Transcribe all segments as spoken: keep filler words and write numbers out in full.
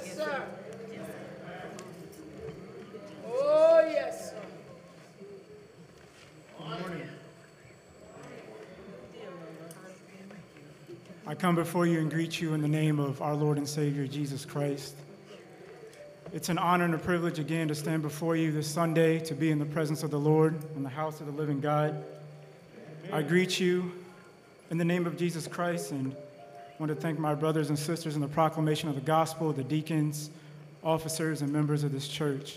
Yes, sir. Oh, yes, sir. Good morning. I come before you and greet you in the name of our Lord and Savior, Jesus Christ. It's an honor and a privilege again to stand before you this Sunday, to be in the presence of the Lord, in the house of the living God. I greet you in the name of Jesus Christ and want to thank my brothers and sisters in the proclamation of the gospel, the deacons, officers, and members of this church.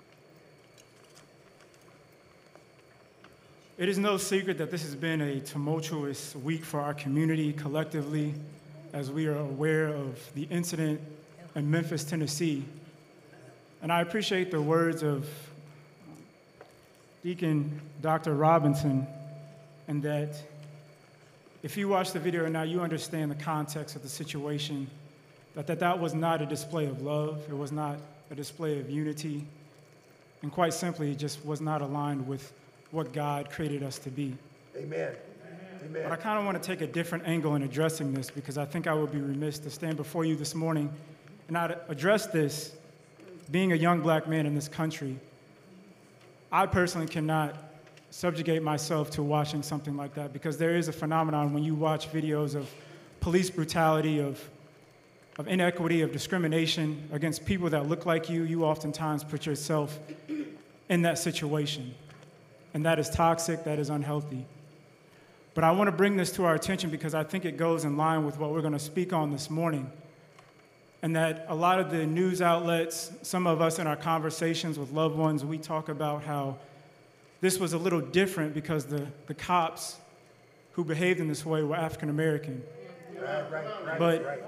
It is no secret that this has been a tumultuous week for our community collectively, as we are aware of the incident in Memphis, Tennessee. And I appreciate the words of Deacon Doctor Robinson, and that if you watch the video or not, you understand the context of the situation, that, that that was not a display of love, it was not a display of unity, and quite simply, it just was not aligned with what God created us to be. Amen. Amen. But I kind of want to take a different angle in addressing this, because I think I would be remiss to stand before you this morning and not address this. Being a young black man in this country, I personally cannot subjugate myself to watching something like that, because there is a phenomenon when you watch videos of police brutality, of, of inequity, of discrimination against people that look like you, you oftentimes put yourself in that situation. And that is toxic, that is unhealthy. But I want to bring this to our attention because I think it goes in line with what we're going to speak on this morning. And that a lot of the news outlets, some of us in our conversations with loved ones, we talk about how this was a little different because the, the cops who behaved in this way were African American. Right, right, right, but right.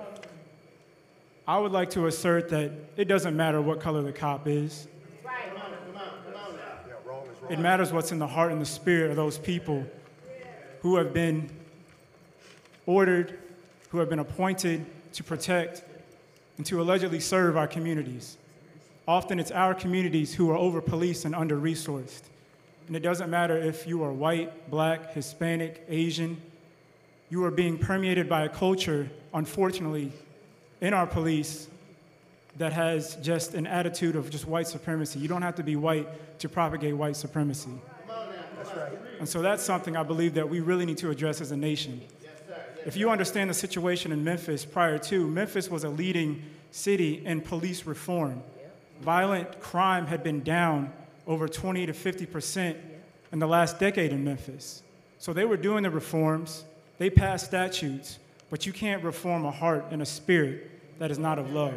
I would like to assert that it doesn't matter what color the cop is. Right. Yeah, wrong is wrong. It matters what's in the heart and the spirit of those people who have been ordered, who have been appointed to protect and to allegedly serve our communities. Often it's our communities who are over-policed and under-resourced. And it doesn't matter if you are white, black, Hispanic, Asian. You are being permeated by a culture, unfortunately, in our police that has just an attitude of just white supremacy. You don't have to be white to propagate white supremacy. That's right. And so that's something I believe that we really need to address as a nation. If you understand the situation in Memphis prior to, Memphis was a leading city in police reform. Violent crime had been down over twenty to fifty percent in the last decade in Memphis. So they were doing the reforms, they passed statutes, but you can't reform a heart and a spirit that is not of love.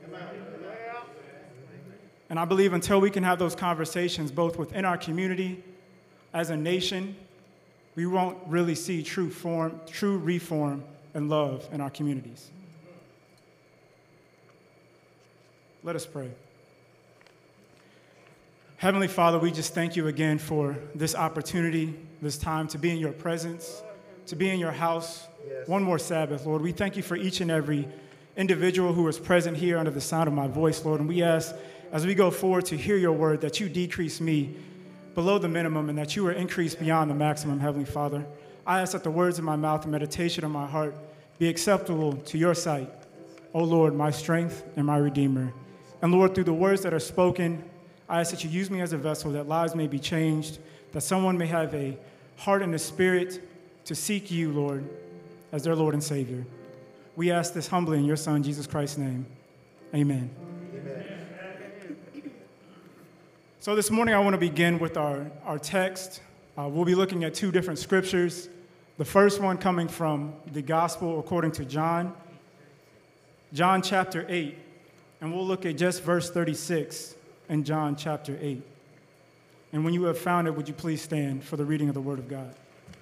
And I believe until we can have those conversations both within our community, as a nation, we won't really see true form, true reform and love in our communities. Let us pray. Heavenly Father, we just thank you again for this opportunity, this time to be in your presence, to be in your house. Yes. One more Sabbath, Lord. We thank you for each and every individual who is present here under the sound of my voice, Lord. And we ask, as we go forward to hear your word, that you decrease me below the minimum and that you are increased beyond the maximum, Heavenly Father. I ask that the words of my mouth and meditation of my heart be acceptable to your sight, O Lord, my strength and my Redeemer. And Lord, through the words that are spoken, I ask that you use me as a vessel, that lives may be changed, that someone may have a heart and a spirit to seek you, Lord, as their Lord and Savior. We ask this humbly in your Son, Jesus Christ's name. Amen. Amen. So this morning I want to begin with our, our text. Uh, we'll be looking at two different scriptures. The first one coming from the Gospel according to John, John chapter eight. And we'll look at just verse thirty-six in John chapter eight. And when you have found it, would you please stand for the reading of the Word of God?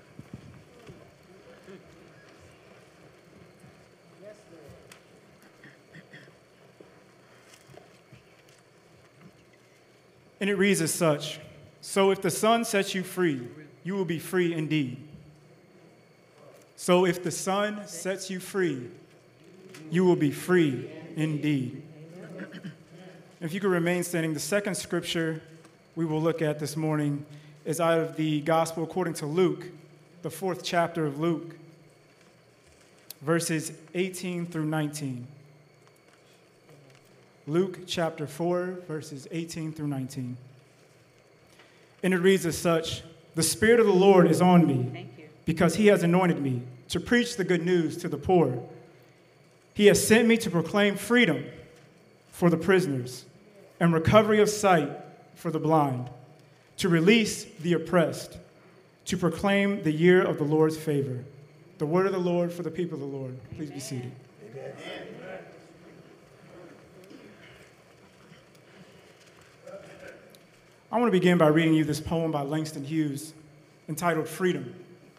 And it reads as such: So if the Son sets you free, you will be free indeed. So if the Son sets you free, you will be free indeed. If you could remain standing, the second scripture we will look at this morning is out of the Gospel according to Luke, the fourth chapter of Luke, verses eighteen through nineteen. Luke chapter four, verses eighteen through nineteen. And it reads as such, "The Spirit of the Lord is on me, because he has anointed me to preach the good news to the poor. He has sent me to proclaim freedom for the prisoners and recovery of sight for the blind, to release the oppressed, to proclaim the year of the Lord's favor." The word of the Lord for the people of the Lord. Please be seated. Amen. I want to begin by reading you this poem by Langston Hughes entitled Freedom.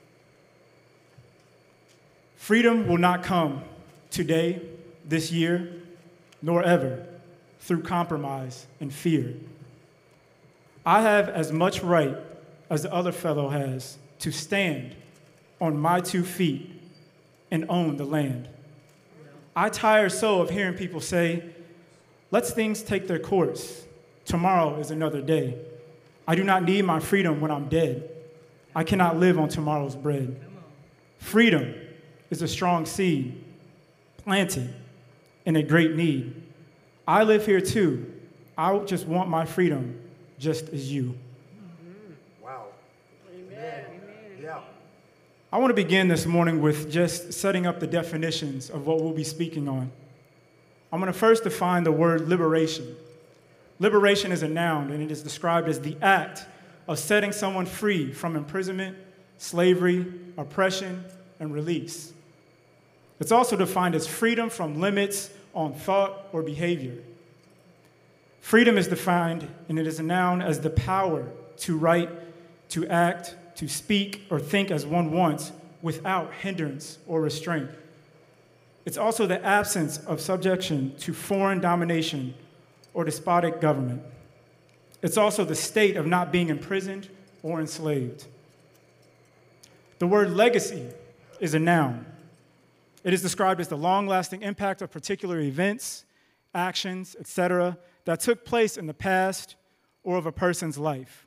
Freedom will not come today, this year, nor ever through compromise and fear. I have as much right as the other fellow has to stand on my two feet and own the land. I tire so of hearing people say, "Let things take their course. Tomorrow is another day. I do not need my freedom when I'm dead. I cannot live on tomorrow's bread." Freedom is a strong seed planted in a great need. I live here too. I just want my freedom just as you. Wow. Amen. Yeah. I want to begin this morning with just setting up the definitions of what we'll be speaking on. I'm going to first define the word liberation. Liberation is a noun, and it is described as the act of setting someone free from imprisonment, slavery, oppression, and release. It's also defined as freedom from limits on thought or behavior. Freedom is defined, and it is a noun, as the power to write, to act, to speak, or think as one wants without hindrance or restraint. It's also the absence of subjection to foreign domination or despotic government. It's also the state of not being imprisoned or enslaved. The word legacy is a noun. It is described as the long-lasting impact of particular events, actions, et cetera, that took place in the past or of a person's life.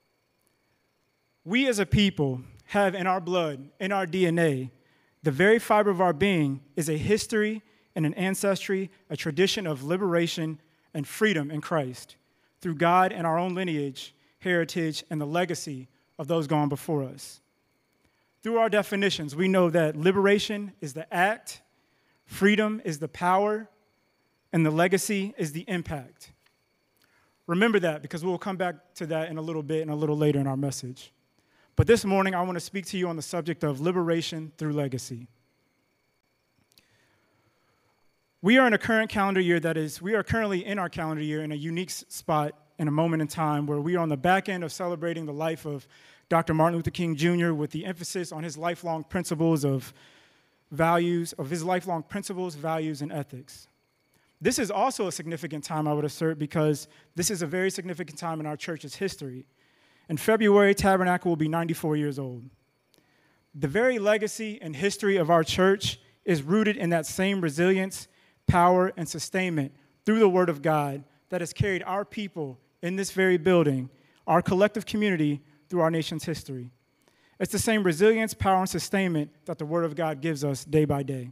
We as a people have in our blood, in our D N A, the very fiber of our being is a history and an ancestry, a tradition of liberation and freedom in Christ through God and our own lineage, heritage, and the legacy of those gone before us. Through our definitions, we know that liberation is the act, freedom is the power, and the legacy is the impact. Remember that, because we'll come back to that in a little bit and a little later in our message. But this morning, I want to speak to you on the subject of liberation through legacy. We are in a current calendar year that is, we are currently in our calendar year in a unique spot in a moment in time where we are on the back end of celebrating the life of Doctor Martin Luther King Junior with the emphasis on his lifelong principles of values, of his lifelong principles, values, and ethics. This is also a significant time, I would assert, because this is a very significant time in our church's history. In February, Tabernacle will be ninety-four years old. The very legacy and history of our church is rooted in that same resilience, power, and sustainment through the Word of God that has carried our people in this very building, our collective community, through our nation's history. It's the same resilience, power, and sustainment that the Word of God gives us day by day.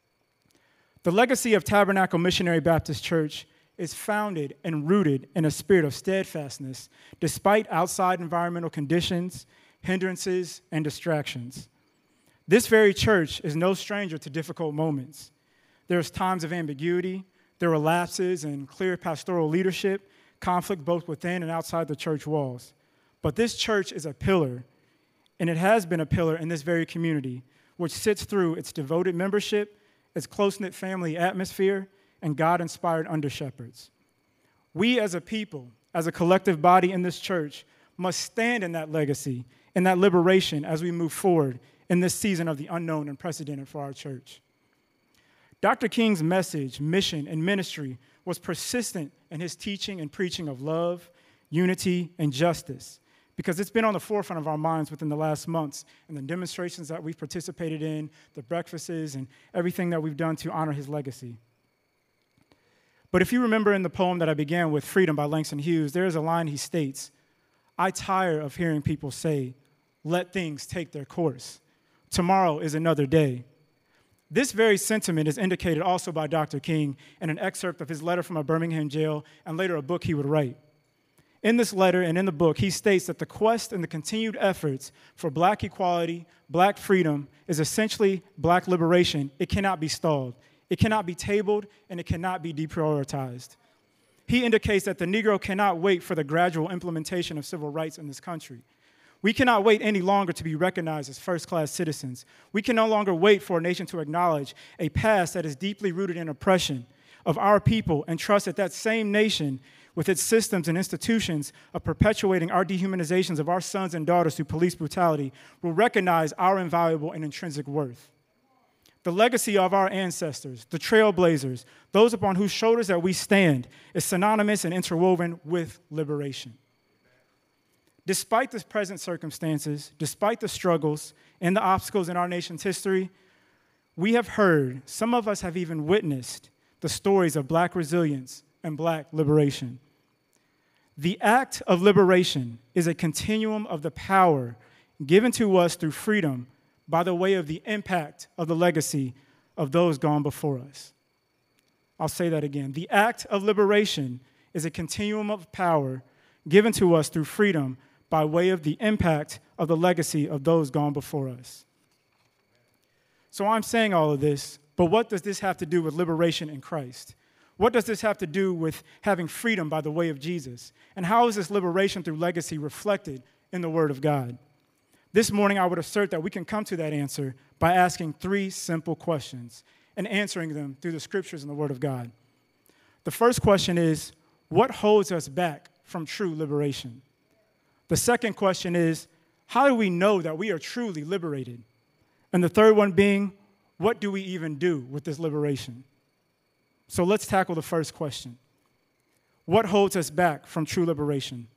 The legacy of Tabernacle Missionary Baptist Church is founded and rooted in a spirit of steadfastness despite outside environmental conditions, hindrances, and distractions. This very church is no stranger to difficult moments. There's times of ambiguity, there are lapses in clear pastoral leadership, conflict both within and outside the church walls. But this church is a pillar, and it has been a pillar in this very community, which sits through its devoted membership, its close-knit family atmosphere, and God-inspired under-shepherds. We as a people, as a collective body in this church, must stand in that legacy, in that liberation as we move forward in this season of the unknown and unprecedented for our church. Doctor King's message, mission, and ministry was persistent in his teaching and preaching of love, unity, and justice, because it's been on the forefront of our minds within the last months and the demonstrations that we've participated in, the breakfasts, and everything that we've done to honor his legacy. But if you remember in the poem that I began with, Freedom by Langston Hughes, there is a line he states, "I tire of hearing people say, 'Let things take their course. Tomorrow is another day.' This very sentiment is indicated also by Doctor King in an excerpt of his letter from a Birmingham jail and later a book he would write. In this letter and in the book, he states that the quest and the continued efforts for black equality, black freedom, is essentially black liberation. It cannot be stalled. It cannot be tabled, and it cannot be deprioritized. He indicates that the Negro cannot wait for the gradual implementation of civil rights in this country. We cannot wait any longer to be recognized as first-class citizens. We can no longer wait for a nation to acknowledge a past that is deeply rooted in oppression of our people and trust that that same nation, with its systems and institutions of perpetuating our dehumanizations of our sons and daughters through police brutality, will recognize our invaluable and intrinsic worth. The legacy of our ancestors, the trailblazers, those upon whose shoulders that we stand, is synonymous and interwoven with liberation. Despite the present circumstances, despite the struggles and the obstacles in our nation's history, we have heard, some of us have even witnessed, the stories of black resilience and black liberation. The act of liberation is a continuum of the power given to us through freedom by the way of the impact of the legacy of those gone before us. I'll say that again. The act of liberation is a continuum of power given to us through freedom by way of the impact of the legacy of those gone before us. So I'm saying all of this, but what does this have to do with liberation in Christ? What does this have to do with having freedom by the way of Jesus? And how is this liberation through legacy reflected in the Word of God? This morning, I would assert that we can come to that answer by asking three simple questions and answering them through the Scriptures and the Word of God. The first question is, what holds us back from true liberation? The second question is, how do we know that we are truly liberated? And the third one being, what do we even do with this liberation? So let's tackle the first question. What holds us back from true liberation?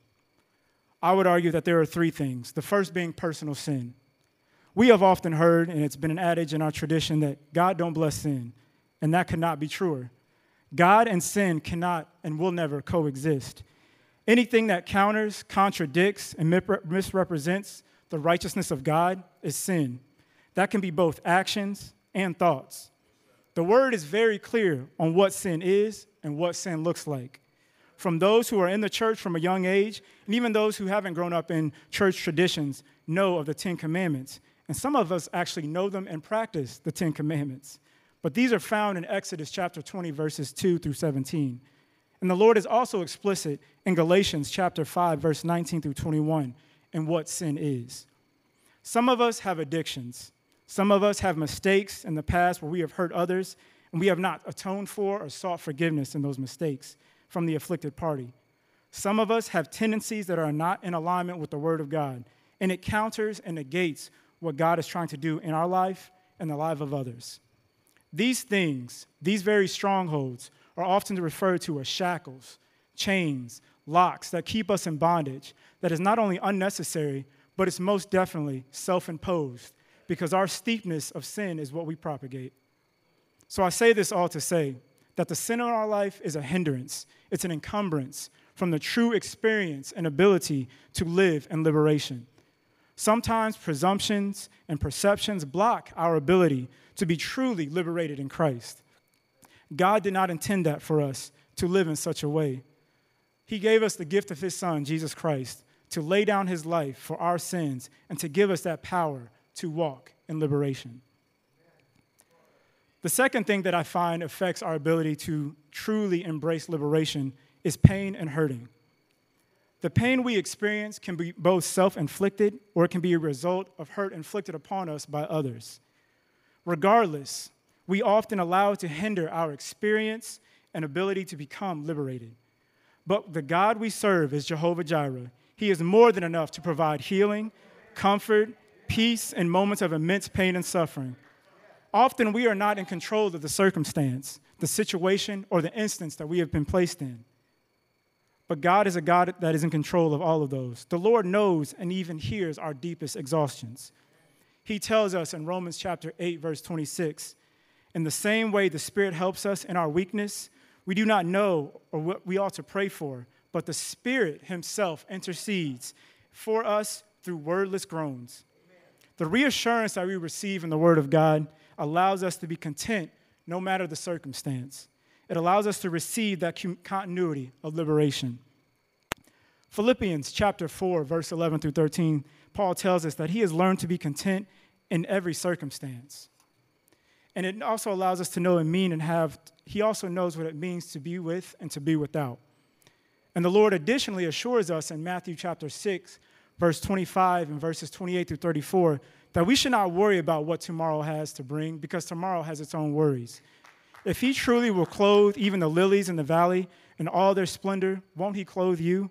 I would argue that there are three things, the first being personal sin. We have often heard, and it's been an adage in our tradition, that God don't bless sin, and that could not be truer. God and sin cannot and will never coexist. Anything that counters, contradicts, and misrepresents the righteousness of God is sin. That can be both actions and thoughts. The Word is very clear on what sin is and what sin looks like. From those who are in the church from a young age, and even those who haven't grown up in church traditions, know of the Ten Commandments. And some of us actually know them and practice the Ten Commandments. But these are found in Exodus chapter twenty, verses two through seventeen. And the Lord is also explicit in Galatians chapter five, verse nineteen through twenty-one, in what sin is. Some of us have addictions. Some of us have mistakes in the past where we have hurt others, and we have not atoned for or sought forgiveness in those mistakes from the afflicted party. Some of us have tendencies that are not in alignment with the Word of God, and it counters and negates what God is trying to do in our life and the life of others. These things, these very strongholds, are often referred to as shackles, chains, locks that keep us in bondage that is not only unnecessary, but it's most definitely self-imposed, because our steepness of sin is what we propagate. So I say this all to say that the sin in our life is a hindrance. It's an encumbrance from the true experience and ability to live in liberation. Sometimes presumptions and perceptions block our ability to be truly liberated in Christ. God did not intend that for us to live in such a way. He gave us the gift of his Son, Jesus Christ, to lay down his life for our sins and to give us that power to walk in liberation. The second thing that I find affects our ability to truly embrace liberation is pain and hurting. The pain we experience can be both self-inflicted or it can be a result of hurt inflicted upon us by others. Regardless, we often allow it to hinder our experience and ability to become liberated. But the God we serve is Jehovah Jireh. He is more than enough to provide healing, comfort, peace in moments of immense pain and suffering. Often we are not in control of the circumstance, the situation, or the instance that we have been placed in. But God is a God that is in control of all of those. The Lord knows and even hears our deepest exhaustions. He tells us in Romans chapter eight, verse twenty-six, in the same way the Spirit helps us in our weakness, we do not know or what we ought to pray for, but the Spirit himself intercedes for us through wordless groans. The reassurance that we receive in the Word of God allows us to be content no matter the circumstance. It allows us to receive that continuity of liberation. Philippians chapter four, verse eleven through thirteen, Paul tells us that he has learned to be content in every circumstance. And it also allows us to know and mean and have, he also knows what it means to be with and to be without. And the Lord additionally assures us in Matthew chapter six, verse twenty-five and verses twenty-eight through thirty-four, that we should not worry about what tomorrow has to bring because tomorrow has its own worries. If he truly will clothe even the lilies in the valley in all their splendor, won't he clothe you?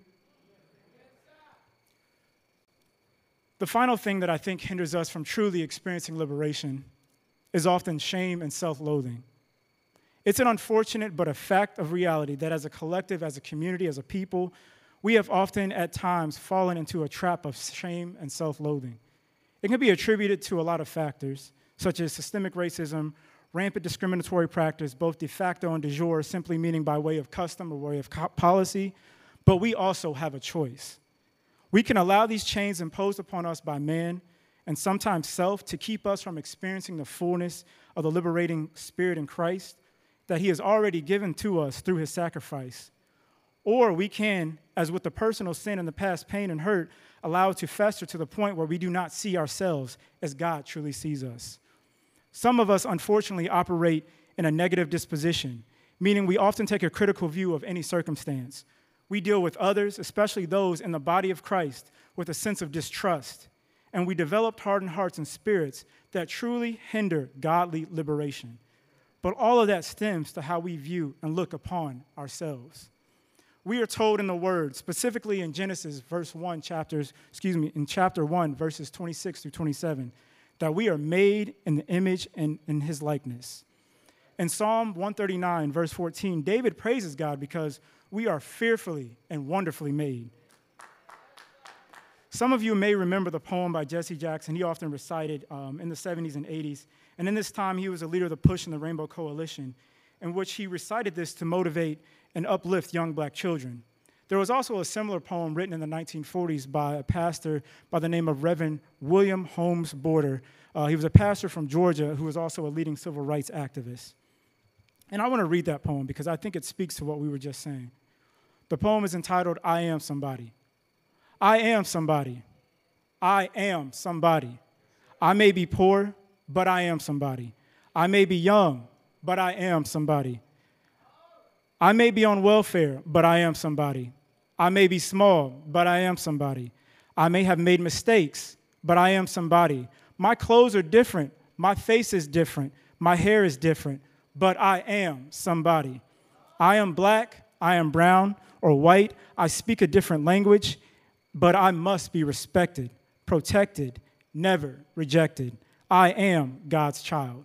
The final thing that I think hinders us from truly experiencing liberation is often shame and self-loathing. It's an unfortunate but a fact of reality that as a collective, as a community, as a people, we have often at times fallen into a trap of shame and self-loathing. It can be attributed to a lot of factors, such as systemic racism, rampant discriminatory practice, both de facto and de jure, simply meaning by way of custom or way of policy, but we also have a choice. We can allow these chains imposed upon us by man and sometimes self to keep us from experiencing the fullness of the liberating spirit in Christ that he has already given to us through his sacrifice. Or we can, as with the personal sin in the past, pain and hurt, allow it to fester to the point where we do not see ourselves as God truly sees us. Some of us, unfortunately, operate in a negative disposition, meaning we often take a critical view of any circumstance. We deal with others, especially those in the body of Christ, with a sense of distrust, and we develop hardened hearts and spirits that truly hinder godly liberation. But all of that stems to how we view and look upon ourselves. We are told in the Word, specifically in Genesis, verse one, chapters, excuse me, in chapter one, verses twenty-six through twenty-seven, that we are made in the image and in his likeness. In Psalm one thirty-nine, verse fourteen, David praises God because we are fearfully and wonderfully made. Some of you may remember the poem by Jesse Jackson. He often recited um, in the seventies and eighties. And in this time, he was a leader of the Push and the Rainbow Coalition, in which he recited this to motivate and uplift young black children. There was also a similar poem written in the nineteen forties by a pastor by the name of Reverend William Holmes Border. Uh, he was a pastor from Georgia who was also a leading civil rights activist. And I want to read that poem because I think it speaks to what we were just saying. The poem is entitled, I Am Somebody. I am somebody. I am somebody. I may be poor, but I am somebody. I may be young, but I am somebody. I may be on welfare, but I am somebody. I may be small, but I am somebody. I may have made mistakes, but I am somebody. My clothes are different. My face is different. My hair is different, but I am somebody. I am black, I am brown or white. I speak a different language, but I must be respected, protected, never rejected. I am God's child.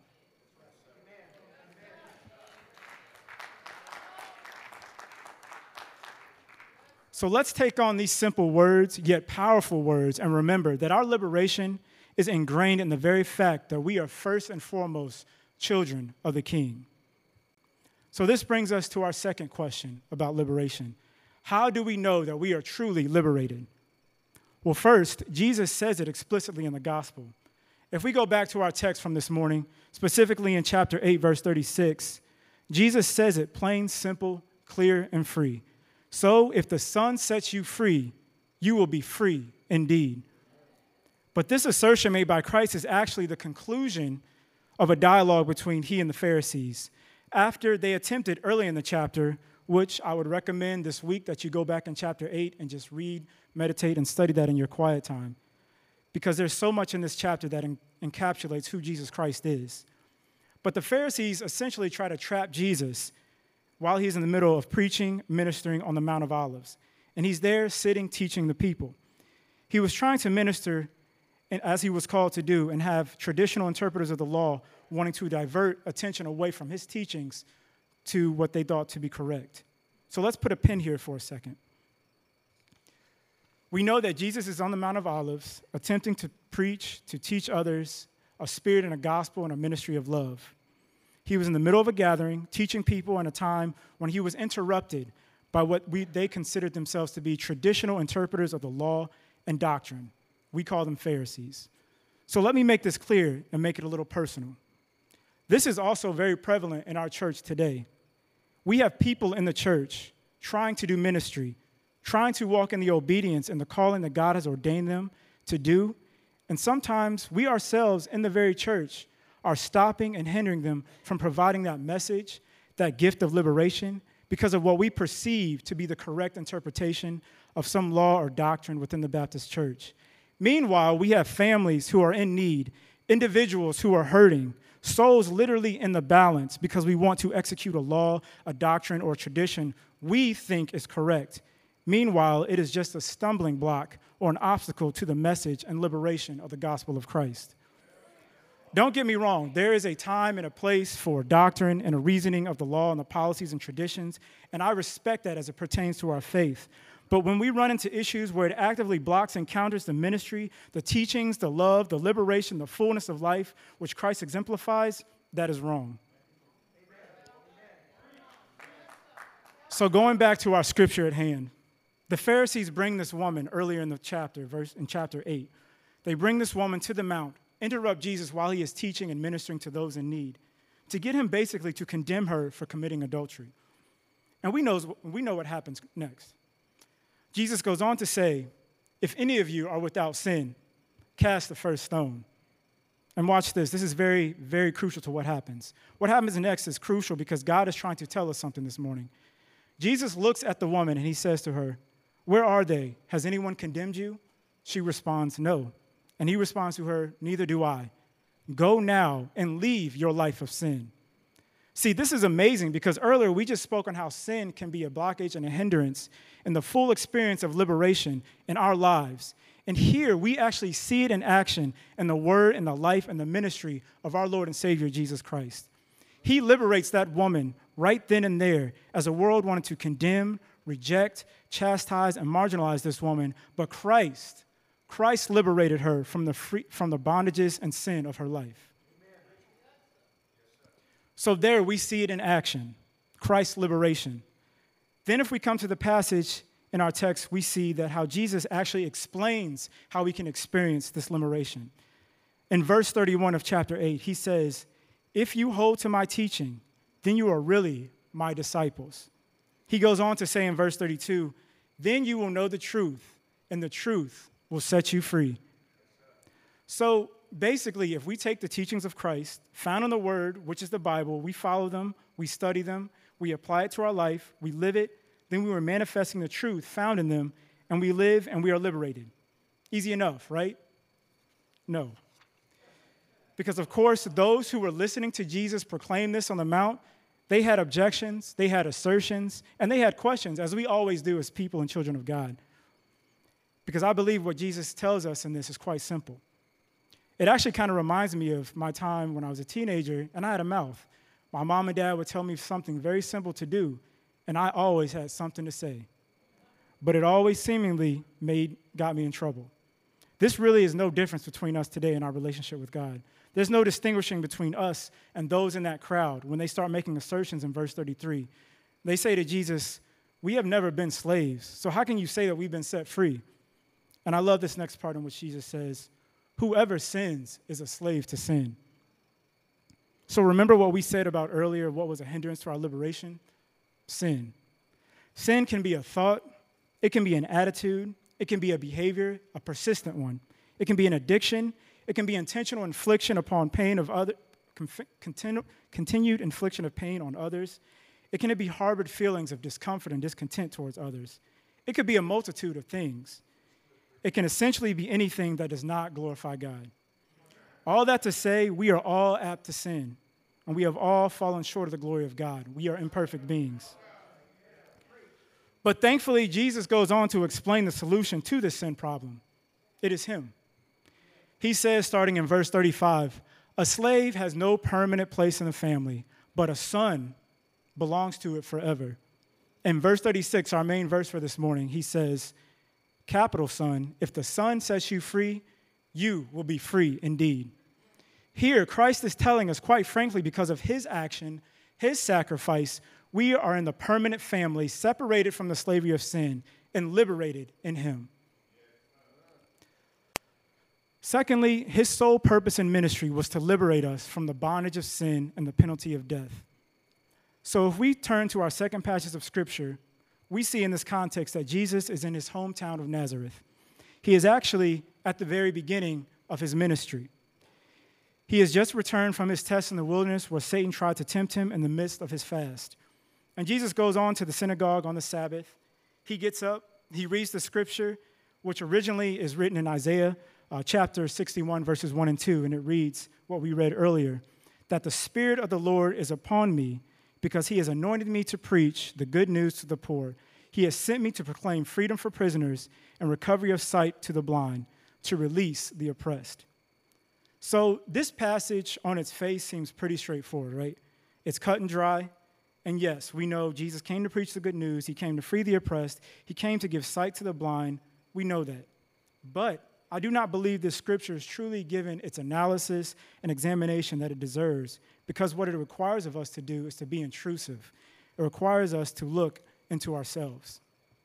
So let's take on these simple words, yet powerful words, and remember that our liberation is ingrained in the very fact that we are first and foremost children of the King. So this brings us to our second question about liberation. How do we know that we are truly liberated? Well, first, Jesus says it explicitly in the gospel. If we go back to our text from this morning, specifically in chapter eight, verse thirty-six, Jesus says it plain, simple, clear, and free. So if the Son sets you free, you will be free indeed. But this assertion made by Christ is actually the conclusion of a dialogue between he and the Pharisees. After they attempted early in the chapter, which I would recommend this week that you go back in chapter eight and just read, meditate, and study that in your quiet time. Because there's so much in this chapter that en- encapsulates who Jesus Christ is. But the Pharisees essentially try to trap Jesus while he's in the middle of preaching, ministering on the Mount of Olives. And he's there sitting, teaching the people. He was trying to minister, and as he was called to do, and have traditional interpreters of the law wanting to divert attention away from his teachings to what they thought to be correct. So let's put a pin here for a second. We know that Jesus is on the Mount of Olives, attempting to preach, to teach others a spirit and a gospel and a ministry of love. He was in the middle of a gathering, teaching people in a time when he was interrupted by what we, they considered themselves to be traditional interpreters of the law and doctrine. We call them Pharisees. So let me make this clear and make it a little personal. This is also very prevalent in our church today. We have people in the church trying to do ministry, trying to walk in the obedience and the calling that God has ordained them to do. And sometimes we ourselves in the very church are stopping and hindering them from providing that message, that gift of liberation, because of what we perceive to be the correct interpretation of some law or doctrine within the Baptist church. Meanwhile, we have families who are in need, individuals who are hurting, souls literally in the balance because we want to execute a law, a doctrine, or a tradition we think is correct. Meanwhile, it is just a stumbling block or an obstacle to the message and liberation of the gospel of Christ. Don't get me wrong, there is a time and a place for doctrine and a reasoning of the law and the policies and traditions, and I respect that as it pertains to our faith. But when we run into issues where it actively blocks and counters the ministry, the teachings, the love, the liberation, the fullness of life, which Christ exemplifies, that is wrong. So going back to our scripture at hand, the Pharisees bring this woman earlier in the chapter, verse in chapter eight. They bring this woman to the mount, interrupt Jesus while he is teaching and ministering to those in need, to get him basically to condemn her for committing adultery. And we know, we know what happens next. Jesus goes on to say, if any of you are without sin, cast the first stone. And watch this. This is very, very crucial to what happens. What happens next is crucial because God is trying to tell us something this morning. Jesus looks at the woman and he says to her, where are they? Has anyone condemned you? She responds, no. And he responds to her, neither do I. Go now and leave your life of sin. See, this is amazing because earlier we just spoke on how sin can be a blockage and a hindrance in the full experience of liberation in our lives. And here we actually see it in action in the word and the life and the ministry of our Lord and Savior, Jesus Christ. He liberates that woman right then and there as the world wanted to condemn, reject, chastise, and marginalize this woman. But Christ, Christ liberated her from the free, from the bondages and sin of her life. So there we see it in action, Christ's liberation. Then if we come to the passage in our text, we see that how Jesus actually explains how we can experience this liberation. In verse thirty-one of chapter eight, he says, if you hold to my teaching, then you are really my disciples. He goes on to say in verse thirty-two, then you will know the truth, and the truth will set you free. So basically, if we take the teachings of Christ, found in the Word, which is the Bible, we follow them, we study them, we apply it to our life, we live it, then we are manifesting the truth found in them, and we live and we are liberated. Easy enough, right? No. Because, of course, those who were listening to Jesus proclaim this on the Mount, they had objections, they had assertions, and they had questions, as we always do as people and children of God. Because I believe what Jesus tells us in this is quite simple. It actually kind of reminds me of my time when I was a teenager and I had a mouth. My mom and dad would tell me something very simple to do, and I always had something to say. But it always seemingly made got me in trouble. This really is no difference between us today in our relationship with God. There's no distinguishing between us and those in that crowd when they start making assertions in verse thirty-three. They say to Jesus, we have never been slaves, so how can you say that we've been set free? And I love this next part in which Jesus says, whoever sins is a slave to sin. So remember what we said about earlier, what was a hindrance to our liberation? Sin. Sin can be a thought, it can be an attitude, it can be a behavior, a persistent one. It can be an addiction, it can be intentional infliction upon pain of other, continu, continued infliction of pain on others. It can be harbored feelings of discomfort and discontent towards others. It could be a multitude of things. It can essentially be anything that does not glorify God. All that to say, we are all apt to sin, and we have all fallen short of the glory of God. We are imperfect beings. But thankfully, Jesus goes on to explain the solution to this sin problem. It is him. He says, starting in verse thirty-five, a slave has no permanent place in the family, but a son belongs to it forever. In verse thirty-six, our main verse for this morning, he says, capital Son, if the Son sets you free, you will be free indeed. Here, Christ is telling us, quite frankly, because of his action, his sacrifice, we are in the permanent family, separated from the slavery of sin and liberated in him. Secondly, his sole purpose in ministry was to liberate us from the bondage of sin and the penalty of death. So if we turn to our second passage of Scripture, we see in this context that Jesus is in his hometown of Nazareth. He is actually at the very beginning of his ministry. He has just returned from his test in the wilderness where Satan tried to tempt him in the midst of his fast. And Jesus goes on to the synagogue on the Sabbath. He gets up, he reads the Scripture, which originally is written in Isaiah uh, chapter sixty-one, verses one and two, and it reads what we read earlier, that the Spirit of the Lord is upon me because he has anointed me to preach the good news to the poor. He has sent me to proclaim freedom for prisoners and recovery of sight to the blind, to release the oppressed. So this passage on its face seems pretty straightforward, right? It's cut and dry. And yes, we know Jesus came to preach the good news. He came to free the oppressed. He came to give sight to the blind. We know that. But I do not believe this scripture is truly given its analysis and examination that it deserves, because what it requires of us to do is to be intrusive. It requires us to look into ourselves.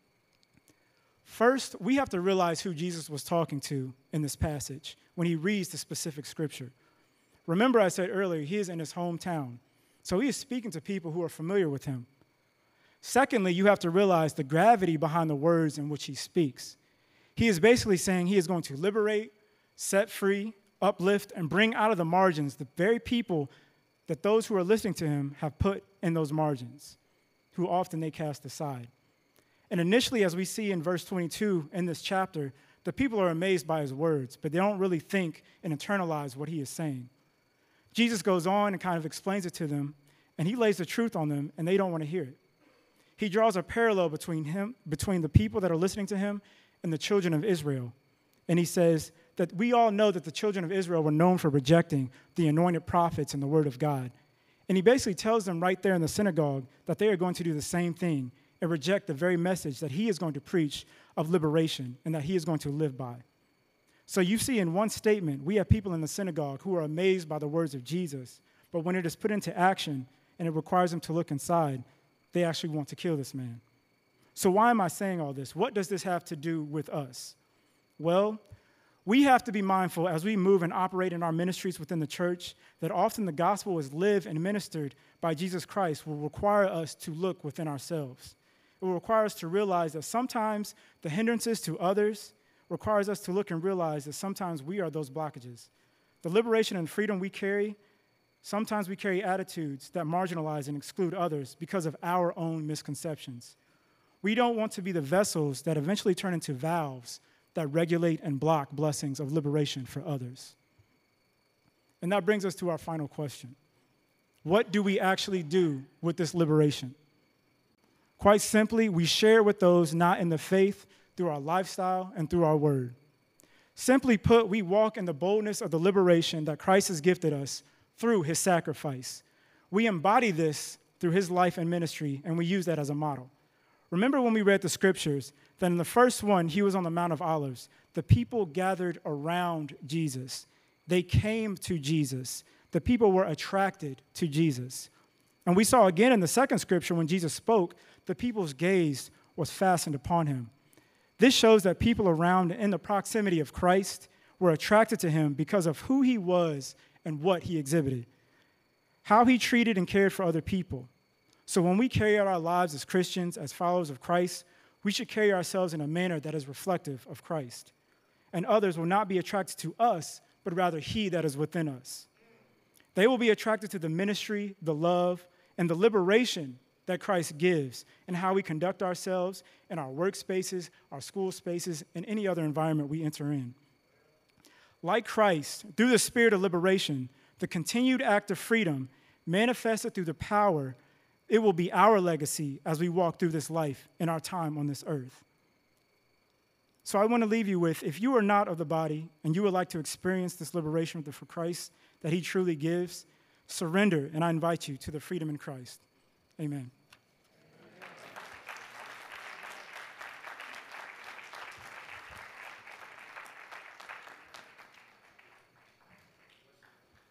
First, we have to realize who Jesus was talking to in this passage when he reads the specific scripture. Remember, I said earlier, he is in his hometown. So he is speaking to people who are familiar with him. Secondly, you have to realize the gravity behind the words in which he speaks. He is basically saying he is going to liberate, set free, uplift, and bring out of the margins the very people that those who are listening to him have put in those margins, who often they cast aside. And initially, as we see in verse twenty-two in this chapter, the people are amazed by his words, but they don't really think and internalize what he is saying. Jesus goes on and kind of explains it to them, and he lays the truth on them, and they don't want to hear it. He draws a parallel between him, between the people that are listening to him and the children of Israel. And he says that we all know that the children of Israel were known for rejecting the anointed prophets and the word of God. And he basically tells them right there in the synagogue that they are going to do the same thing and reject the very message that he is going to preach of liberation and that he is going to live by. So you see in one statement, we have people in the synagogue who are amazed by the words of Jesus, but when it is put into action and it requires them to look inside, they actually want to kill this man. So why am I saying all this? What does this have to do with us? Well, we have to be mindful as we move and operate in our ministries within the church that often the gospel is lived and ministered by Jesus Christ will require us to look within ourselves. It will require us to realize that sometimes the hindrances to others requires us to look and realize that sometimes we are those blockages. The liberation and freedom we carry, sometimes we carry attitudes that marginalize and exclude others because of our own misconceptions. We don't want to be the vessels that eventually turn into valves that regulate and block blessings of liberation for others. And that brings us to our final question. What do we actually do with this liberation? Quite simply, we share with those not in the faith through our lifestyle and through our word. Simply put, we walk in the boldness of the liberation that Christ has gifted us through his sacrifice. We embody this through his life and ministry, and we use that as a model. Remember when we read the scriptures, that in the first one, he was on the Mount of Olives. The people gathered around Jesus. They came to Jesus. The people were attracted to Jesus. And we saw again in the second scripture when Jesus spoke, the people's gaze was fastened upon him. This shows that people around in the proximity of Christ were attracted to him because of who he was and what he exhibited, how he treated and cared for other people. So when we carry out our lives as Christians, as followers of Christ, we should carry ourselves in a manner that is reflective of Christ. And others will not be attracted to us, but rather he that is within us. They will be attracted to the ministry, the love, and the liberation that Christ gives and how we conduct ourselves in our workspaces, our school spaces, and any other environment we enter in. Like Christ, through the spirit of liberation, the continued act of freedom manifested through the power, it will be our legacy as we walk through this life in our time on this earth. So I want to leave you with, if you are not of the body and you would like to experience this liberation for Christ that he truly gives, surrender, and I invite you to the freedom in Christ. Amen.